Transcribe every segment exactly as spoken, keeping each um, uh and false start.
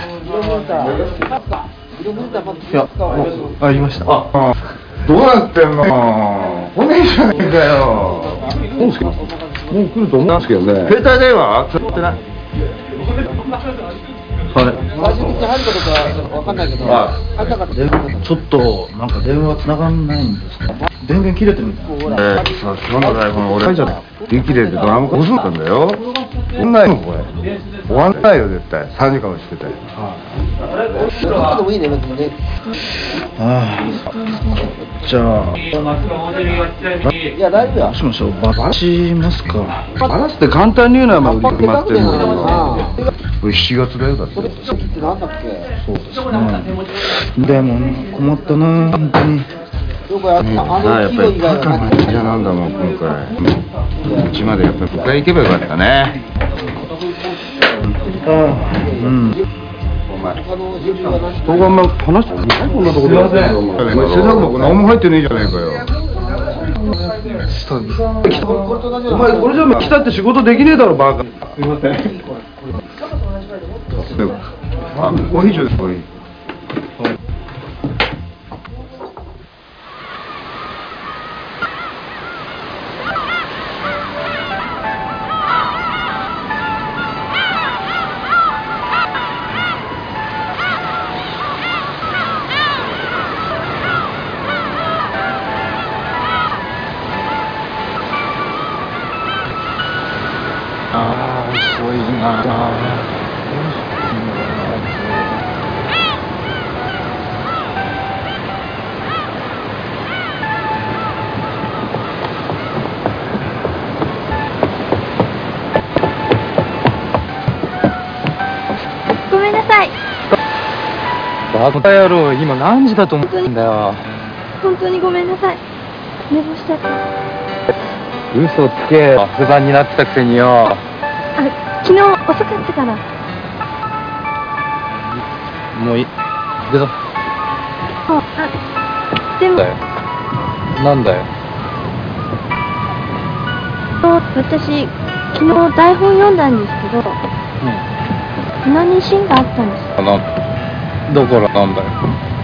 いや、ありました。 あ、どうなってんの？来ねえじゃねえかよ。もう来ると思うんですけどね。携帯電話？使ってない。 はい。 最終的に入るかどうかわかんないけど、入ったかった。 ちょっとなんか電話繋がんないんですか？電源切れてるんですか？ えー、さ、今日の台本俺書いちゃった。売り切れてドラムこすったんだよ。こんないのこれ。終わんないよ絶対。さんじかんもしてて。 ああ。でもいいね、別にね。 ああ。じゃあ。 いや、大丈夫よ。 どうしましょう。バラしますか。 バラすって簡単に言うのはまあ売り決まってるんだけど。これしちがつだよだって。 それってなんだっけ？ そうですね。でも困ったな本当に。 よくやった。あのやっぱりバカな医者なんだもん今回。うちまでやっぱり僕が行けばよかったね。 ああ、うん。 お前。僕はあんま話してないこんなところで。すいません。お前制作も何も入ってねえじゃねえかよ。お前これじゃ来たって仕事できねえだろバカ。すいません。あ、コーヒー中ですコーヒー。 ああ、遅いなあ。 ごめんなさい。 バカ野郎、今何時だと思ってんだよ。 本当にごめんなさい。寝坊しちゃった。 嘘つけ。不安になってたくせによ。 あ、昨日遅かったから。 もういい。出た。 あ、あ、でも。 だよ。なんだよ。 私、昨日台本読んだんですけど、うん。鼻に芯があったんです。 あ、な、だからなんだよ。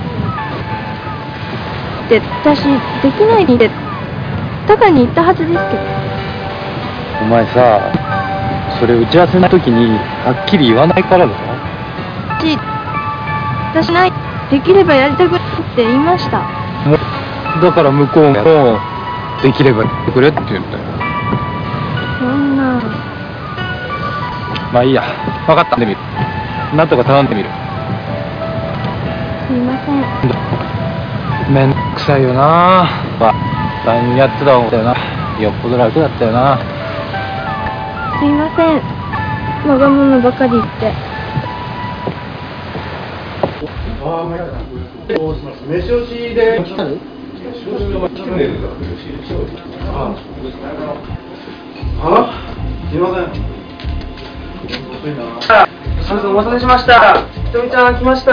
で、私、できないって、タカに言ったはずですけど。 お前さ、それ打ち合わせの時にはっきり言わないからだろ。 私、私ない、できればやりたくないって言いました。 だから向こうも、できればやってくれって言うんだよ。 そんな。 まあいいや、分かった。でみる。なんとか頼んでみる。 すいません。 めんどくさいよな。まあ、何やってた方だよな。よっぽど楽だったよな。 すいません。わがままばかり言って。 ああ、まいったな。飯押しで。飯押しあ、すいません。 すみません、お待たせしました。ひとみちゃん来ました。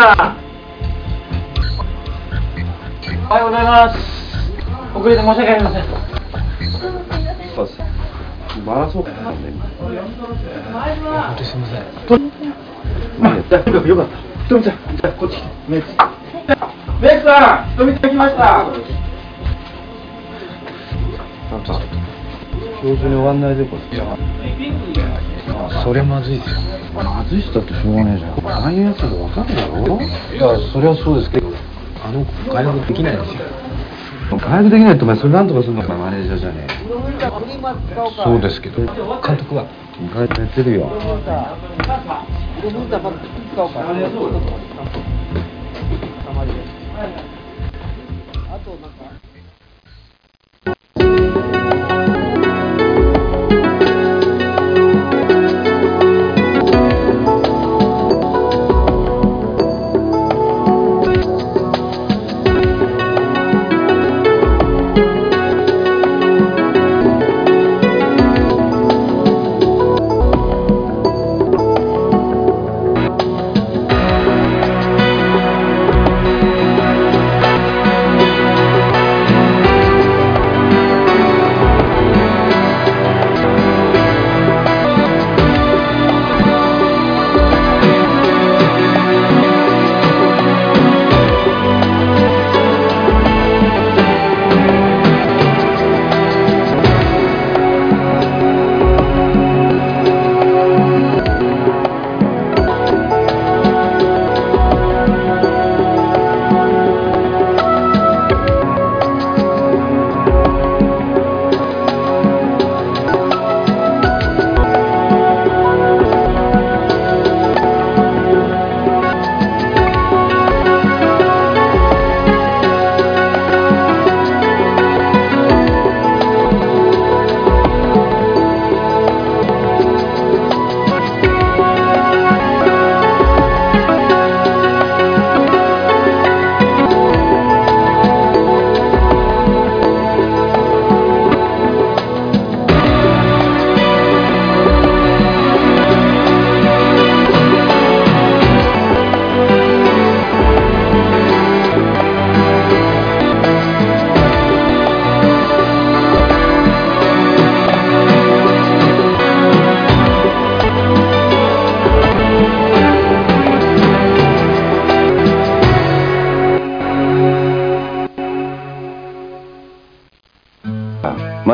おはようございます。遅れて申し訳ありません。 そうです。マラソンかな。本当にすみません。 まあ、じゃあよかった。ひとみちゃん、じゃあこっち来て。メイク。 メイクさん、ひとみちゃん来ました。 なんか今日中に終わんないでこれ。 それまずいですよ。 まずい人だってしょうがねえじゃん。ああいうやつだと分かるだろ。 いや、それはそうですけど、あの子外国できないんですよ。 外国できないってお前それなんとかするのかマネージャーじゃねえ。 そうですけど、監督は意外とやってるよ。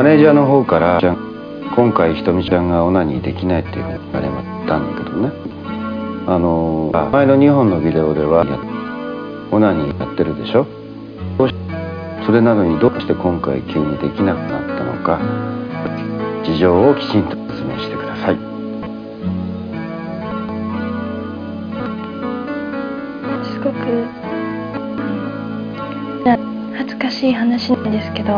マネージャーの方から今回ひとみちゃんがオナニーできないっていうふうに言われたんだけどね、あの前のにほんのビデオではオナニーやってるでしょ。それなのにどうして今回急にできなくなったのか、事情をきちんと説明してください。 すごく恥ずかしい話なんですけど、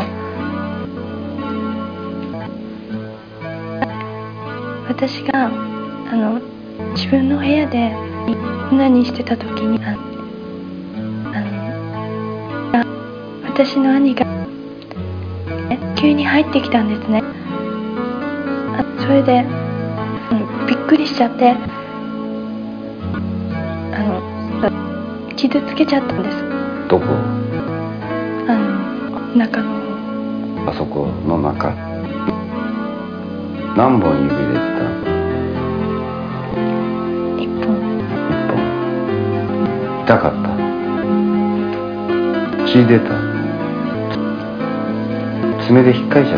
私があの自分の部屋でオナニーしてた時に、ああの私の兄が急に入ってきたんですね。あそれで、うん、びっくりしちゃって、あの傷つけちゃったんです。 どこ？ あの中のあそこの中。何本指入れてた？ 一本。 一本。痛かった？血出た？爪で引っかいちゃった。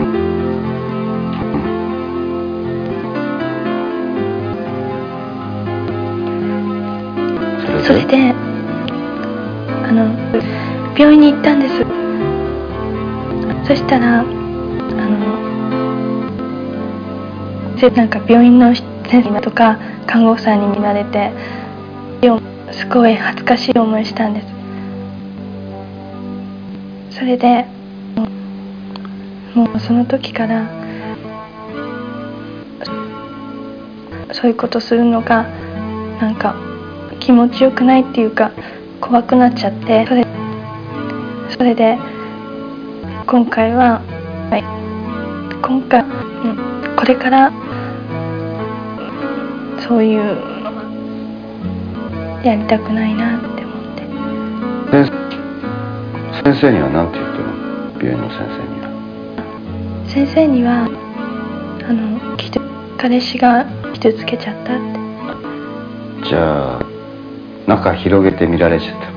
それであの病院に行ったんです。そしたらあのなんか病院の先生とか看護婦さんに見られて、すごい恥ずかしい思いしたんです。それでもうその時からそういうことするのがなんか気持ちよくないっていうか怖くなっちゃって、それそれで今回は、はい、今回、うん、これからそういうやりたくないなって思って。 先生には何て言ってるの？病院の先生には。 先生にはあの彼氏が傷つけちゃったって。 じゃあ中広げて見られちゃった。